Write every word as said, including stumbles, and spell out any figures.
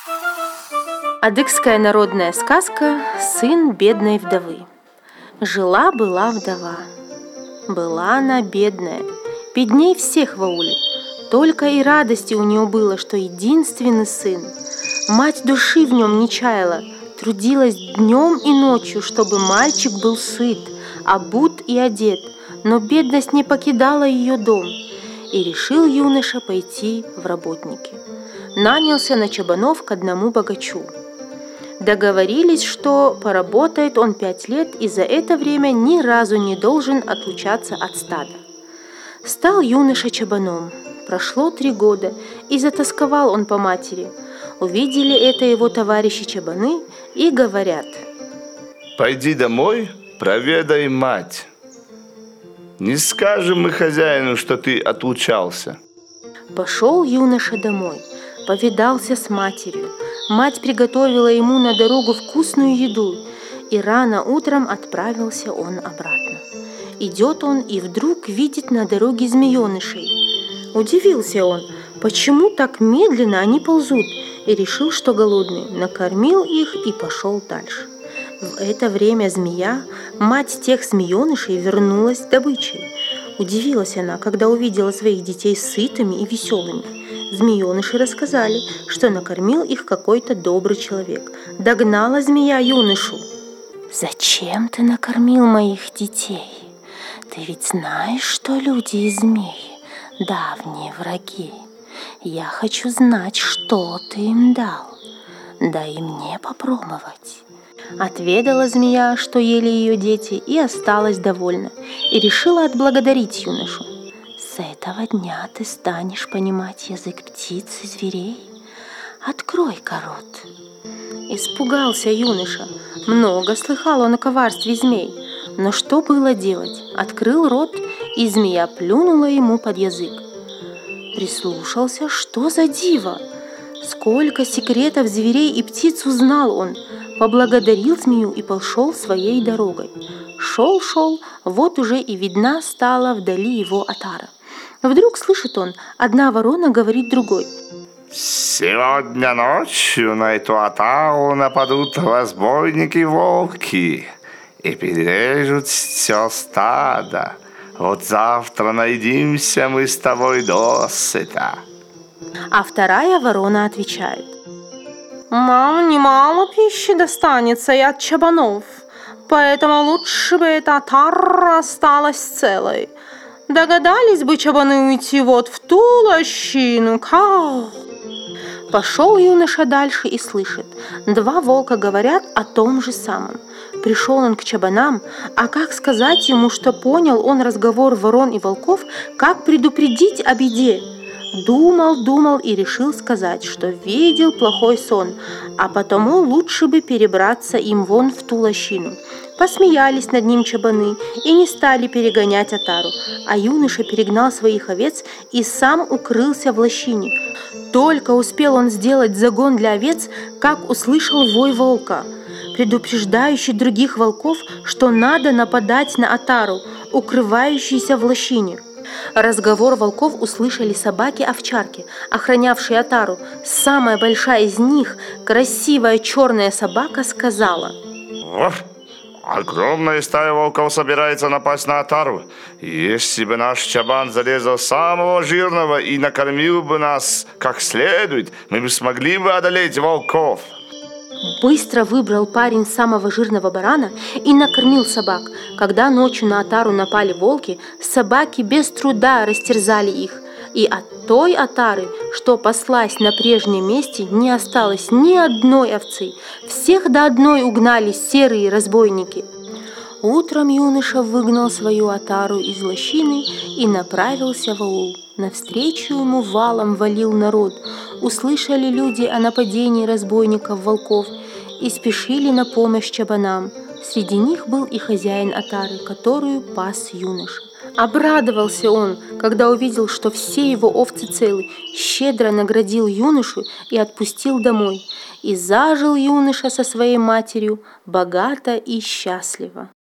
Адыгская народная сказка «Сын бедной вдовы». Жила-была вдова. Была она бедная, бедней всех в ауле. Только и радости у нее было, что единственный сын. Мать души в нем не чаяла, трудилась днем и ночью, чтобы мальчик был сыт, обут и одет, но бедность не покидала ее дом. И решил юноша пойти в работники. Нанялся на чабанов к одному богачу. Договорились, что поработает он пять лет и за это время ни разу не должен отлучаться от стада. Стал юноша чабаном. Прошло три года, и затосковал он по матери. Увидели это его товарищи чабаны и говорят: «Пойди домой, проведай мать. Не скажем мы хозяину, что ты отлучался». Пошел юноша домой, повидался с матерью. Мать приготовила ему на дорогу вкусную еду, и рано утром отправился он обратно. Идет он и вдруг видит на дороге змеенышей. Удивился он, почему так медленно они ползут, и решил, что голодный, накормил их и пошел дальше. В это время змея, мать тех змеенышей, вернулась с добычей. Удивилась она, когда увидела своих детей сытыми и веселыми. Змееныши рассказали, что накормил их какой-то добрый человек. Догнала змея юношу. «Зачем ты накормил моих детей? Ты ведь знаешь, что люди и змеи – давние враги. Я хочу знать, что ты им дал. Дай и мне попробовать». Отведала змея, что ели ее дети, и осталась довольна, и решила отблагодарить юношу. «С этого дня ты станешь понимать язык птиц и зверей. Открой-ка рот». Испугался юноша. Много слыхал он о коварстве змей. Но что было делать? Открыл рот, и змея плюнула ему под язык. Прислушался, что за диво! Сколько секретов зверей и птиц узнал он! Поблагодарил змею и пошел своей дорогой. Шел-шел, вот уже и видна стала вдали его отара. Вдруг слышит он, одна ворона говорит другой: «Сегодня ночью на эту отару нападут разбойники-волки и перережут все стадо. Вот завтра наедимся мы с тобой досыта». А вторая ворона отвечает: «Нам немало пищи достанется и от чабанов, поэтому лучше бы эта отара осталась целой. Догадались бы чабаны уйти вот в ту лощину, как...» Пошел юноша дальше и слышит, два волка говорят о том же самом. Пришел он к чабанам, а как сказать ему, что понял он разговор ворон и волков, как предупредить о беде? Думал, думал и решил сказать, что видел плохой сон, а потому лучше бы перебраться им вон в ту лощину. Посмеялись над ним чабаны и не стали перегонять отару, а юноша перегнал своих овец и сам укрылся в лощине. Только успел он сделать загон для овец, как услышал вой волка, предупреждающий других волков, что надо нападать на отару, укрывающуюся в лощине. Разговор волков услышали собаки-овчарки, охранявшие отару. Самая большая из них, красивая черная собака, сказала: «Оф! Огромная стая волков собирается напасть на отару. Если бы наш чабан зарезал самого жирного и накормил бы нас как следует, мы бы смогли бы одолеть волков». Быстро выбрал парень самого жирного барана и накормил собак. Когда ночью на отару напали волки, собаки без труда растерзали их. И от той отары, что паслась на прежнем месте, не осталось ни одной овцы. Всех до одной угнали серые разбойники. Утром юноша выгнал свою отару из лощины и направился в аул. Навстречу ему валом валил народ. Услышали люди о нападении разбойников-волков и спешили на помощь чабанам. Среди них был и хозяин отары, которую пас юноша. Обрадовался он, когда увидел, что все его овцы целы, щедро наградил юношу и отпустил домой. И зажил юноша со своей матерью богато и счастливо.